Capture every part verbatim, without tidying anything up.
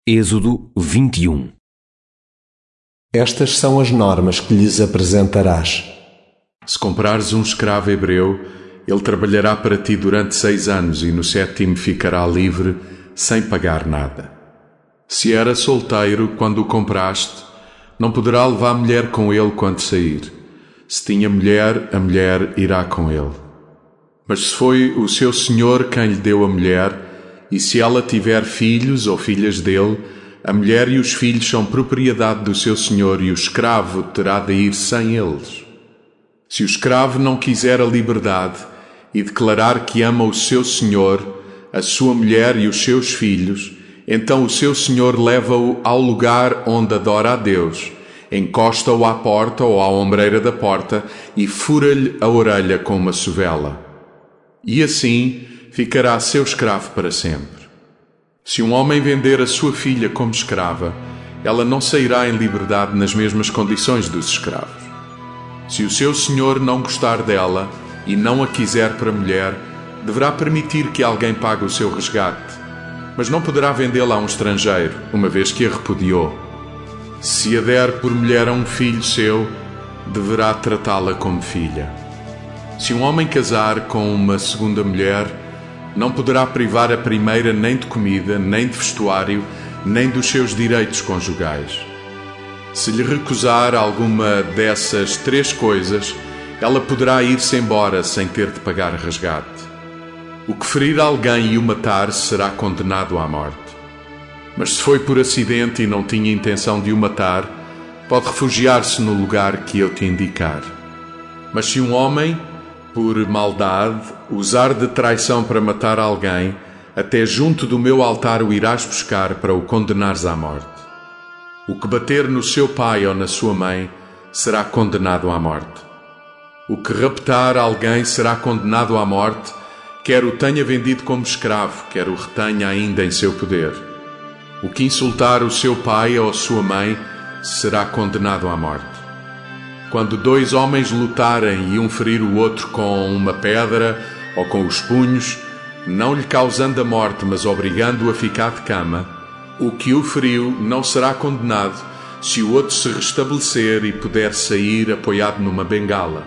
Êxodo vinte e um. Estas são as normas que lhes apresentarás. Se comprares um escravo hebreu, ele trabalhará para ti durante seis anos e no sétimo ficará livre, sem pagar nada. Se era solteiro quando o compraste, não poderá levar a mulher com ele quando sair. Se tinha mulher, a mulher irá com ele. Mas se foi o seu senhor quem lhe deu a mulher, e se ela tiver filhos ou filhas dele, a mulher e os filhos são propriedade do seu senhor e o escravo terá de ir sem eles. Se o escravo não quiser a liberdade e declarar que ama o seu senhor, a sua mulher e os seus filhos, então o seu senhor leva-o ao lugar onde adora a Deus, encosta-o à porta ou à ombreira da porta e fura-lhe a orelha com uma sovela. E assim ficará seu escravo para sempre. Se um homem vender a sua filha como escrava, ela não sairá em liberdade nas mesmas condições dos escravos. Se o seu senhor não gostar dela e não a quiser para mulher, deverá permitir que alguém pague o seu resgate, mas não poderá vendê-la a um estrangeiro, uma vez que a repudiou. Se a der por mulher a um filho seu, deverá tratá-la como filha. Se um homem casar com uma segunda mulher, não poderá privar a primeira nem de comida, nem de vestuário, nem dos seus direitos conjugais. Se lhe recusar alguma dessas três coisas, ela poderá ir-se embora sem ter de pagar resgate. O que ferir alguém e o matar será condenado à morte. Mas se foi por acidente e não tinha intenção de o matar, pode refugiar-se no lugar que eu te indicar. Mas se um homem, por maldade, usar de traição para matar alguém, até junto do meu altar o irás buscar para o condenares à morte. O que bater no seu pai ou na sua mãe será condenado à morte. O que raptar alguém será condenado à morte, quer o tenha vendido como escravo, quer o retenha ainda em seu poder. O que insultar o seu pai ou a sua mãe será condenado à morte. Quando dois homens lutarem e um ferir o outro com uma pedra ou com os punhos, não lhe causando a morte, mas obrigando-o a ficar de cama, o que o feriu não será condenado se o outro se restabelecer e puder sair apoiado numa bengala.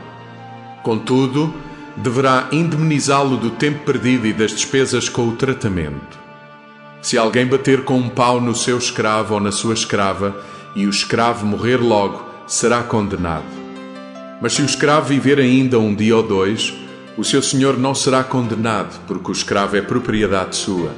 Contudo, deverá indemnizá-lo do tempo perdido e das despesas com o tratamento. Se alguém bater com um pau no seu escravo ou na sua escrava e o escravo morrer logo, será condenado. Mas se o escravo viver ainda um dia ou dois, o seu senhor não será condenado, porque o escravo é propriedade sua.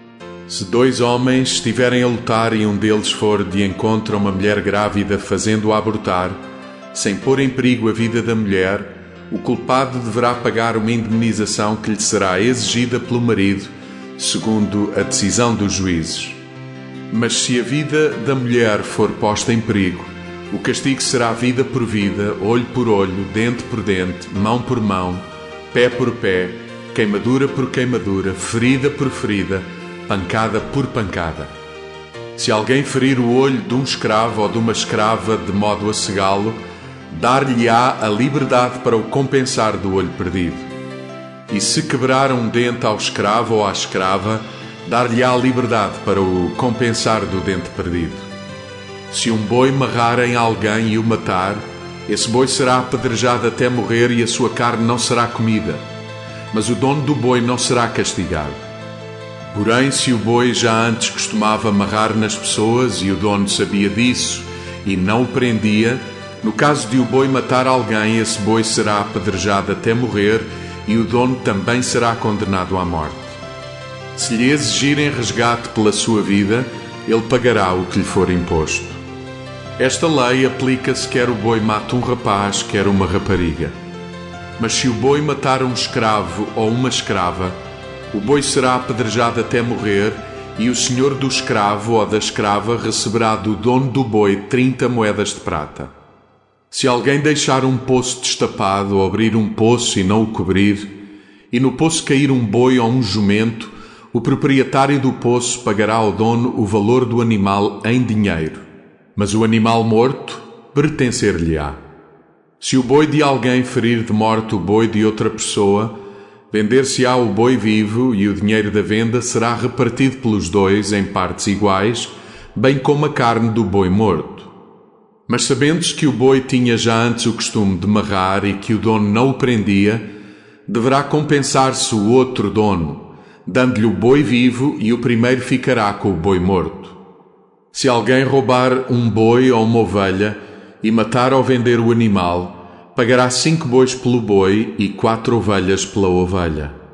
Se dois homens estiverem a lutar e um deles for de encontro a uma mulher grávida fazendo-a abortar, sem pôr em perigo a vida da mulher, o culpado deverá pagar uma indemnização que lhe será exigida pelo marido, segundo a decisão dos juízes. Mas se a vida da mulher for posta em perigo, o castigo será vida por vida, olho por olho, dente por dente, mão por mão, pé por pé, queimadura por queimadura, ferida por ferida, pancada por pancada. Se alguém ferir o olho de um escravo ou de uma escrava de modo a cegá-lo, dar-lhe-á a liberdade para o compensar do olho perdido. E se quebrar um dente ao escravo ou à escrava, dar-lhe-á a liberdade para o compensar do dente perdido. Se um boi marrar em alguém e o matar, esse boi será apedrejado até morrer e a sua carne não será comida, mas o dono do boi não será castigado. Porém, se o boi já antes costumava marrar nas pessoas e o dono sabia disso e não o prendia, no caso de o boi matar alguém, esse boi será apedrejado até morrer e o dono também será condenado à morte. Se lhe exigirem resgate pela sua vida, ele pagará o que lhe for imposto. Esta lei aplica-se quer o boi mate um rapaz, quer uma rapariga. Mas se o boi matar um escravo ou uma escrava, o boi será apedrejado até morrer e o senhor do escravo ou da escrava receberá do dono do boi trinta moedas de prata. Se alguém deixar um poço destapado ou abrir um poço e não o cobrir, e no poço cair um boi ou um jumento, o proprietário do poço pagará ao dono o valor do animal em dinheiro, mas o animal morto pertencer-lhe-á. Se o boi de alguém ferir de morte o boi de outra pessoa, vender-se-á o boi vivo e o dinheiro da venda será repartido pelos dois em partes iguais, bem como a carne do boi morto. Mas sabendo-se que o boi tinha já antes o costume de marrar e que o dono não o prendia, deverá compensar-se o outro dono, dando-lhe o boi vivo, e o primeiro ficará com o boi morto. Se alguém roubar um boi ou uma ovelha e matar ou vender o animal, pagará cinco bois pelo boi e quatro ovelhas pela ovelha.